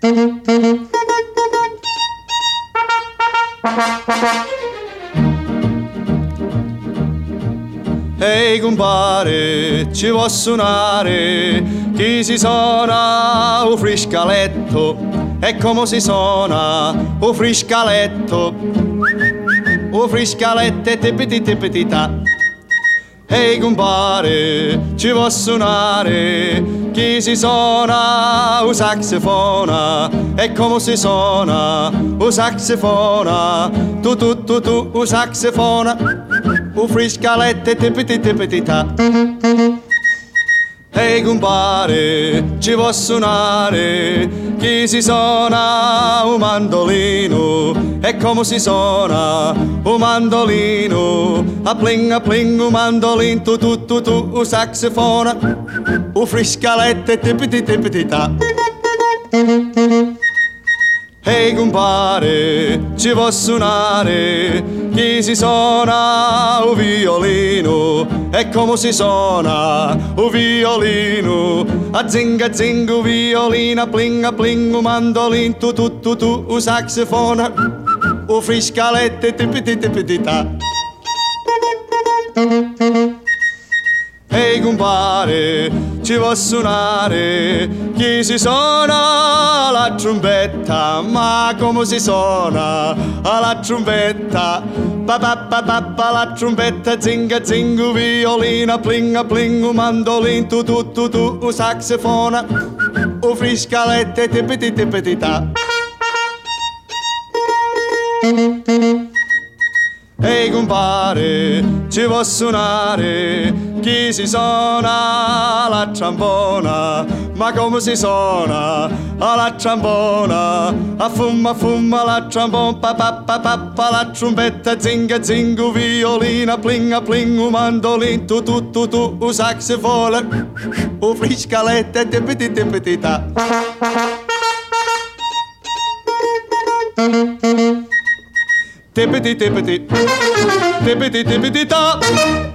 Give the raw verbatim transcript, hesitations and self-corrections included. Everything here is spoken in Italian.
Ehi compare, ci vuoi suonare? Chi si suona un friscaletto? E come si suona un friscaletto? Un friscaletto e tipiti tipiti ta. Ehi compare, ci vuoi suonare? Chi si suona un saxofona? E come si suona un saxofona? Tu tu tu tu un saxofona, un friscaletto e tipiti tipiti ta. Ehi compare, ci vuoi suonare? Chi si suona un mandolino? E come si suona un mandolino? A pling a pling un mandolino, tu tu tu tu un saxofona, un friscaletto e tipiti tipiti ta. Ehi compare, ci vuoi suonare? Chi si suona un violino? E come si suona un violino? A zinga zinga un violino, a pling a pling un mandolino, tu tu tu tu un saxofona, un friscaletto e tipiti tipiti ta. Ehi compare, ci vuoi suonare? Chi si suona la trombetta? Ma come si suona la trombetta? Pa pa pa pa pa la trombetta, zinga zinga un violino, pling a pling un mandolino, tu tu tu tu un saxofona, un friscaletto e tipiti tipiti ta. Ehi compare, ci vuoi suonare? Chi si suona la trombona? Ma come si suona la trombona? A fumma fumma la trombona, pa pa pa pa pa la trombetta, zinga zinga un violino, pling a pling un mandolino, tu tu tu tu un saxofona, un friscaletto e tipiti tipiti ta. Tippity tippity, tippity tippity ta.